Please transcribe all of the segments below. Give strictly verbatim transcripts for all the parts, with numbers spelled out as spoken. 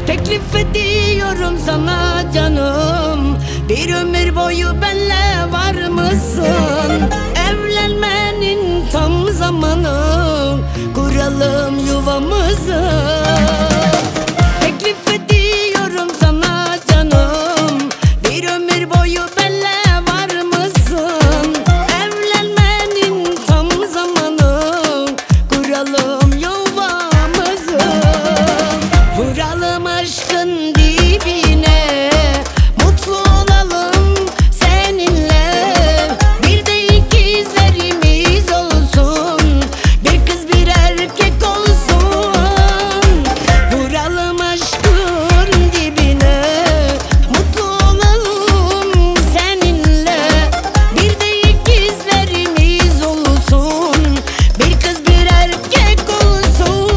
Teklif ediyorum sana canım, bir ömür boyu benle var mısın? Evlenmenin tam zamanı, kuralım yuvamızı. Teklif ediyorum sana canım, bir ömür boyu benle var mısın? Evlenmenin tam zamanı, kuralım yuvamızı. Vuralım aşkın dibine, mutlu olalım seninle. Bir de ikizlerimiz olsun, bir kız bir erkek olsun. Vuralım aşkın dibine, mutlu olalım seninle. Bir de ikizlerimiz olsun, bir kız bir erkek olsun.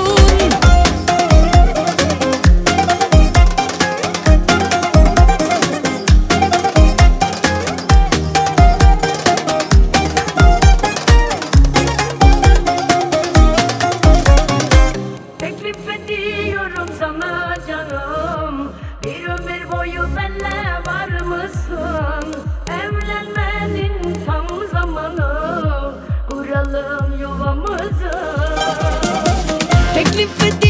Teklif ediyorum sana canım, bir ömür boyu benle var mısın? Evlenmenin tam zamanı, kuralım yuvamızı. Teklif ediyorum